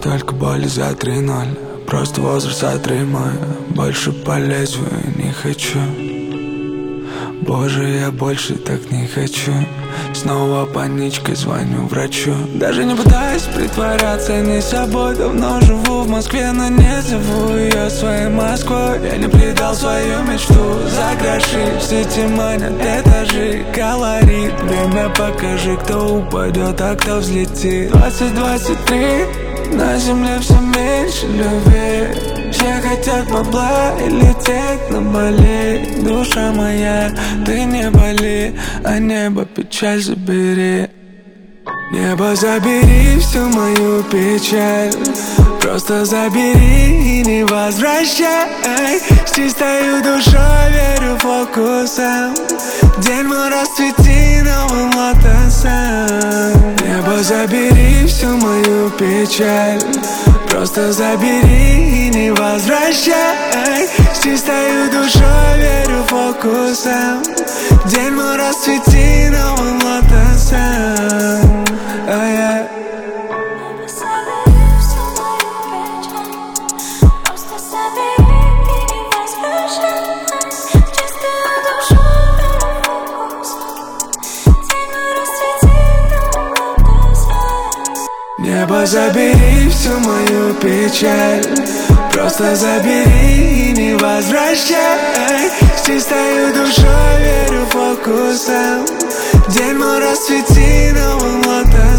Столько боли за 3-0. Просто возраст отримаю. Больше по лезвию не хочу. Боже, я больше так не хочу. Снова паничкой звоню врачу. Даже не пытаюсь притворяться не собой. Давно живу в Москве, но не зову ее своей Москвой. Я не предал свою мечту за гроши. В сети манят этажи, колорит. Время покажи, кто упадет, а кто взлетит. 20-23, на земле все меньше любви. Все хотят бабла и лететь на Бали. Душа моя, ты не боли, а небо печаль забери. Небо, забери всю мою печаль. Просто забери и не возвращай. С чистою душой верю фокусом. День мой расцвети новым лотосом. Небо, забери всю мою печаль. Просто забери и не возвращай. С чистою душой верю фокусом. День мой расцвети новым лотосом. Небо, забери всю мою печаль. Просто забери и не возвращай. С чистою душой верю фокусом. День мой расцвети новым лотосом.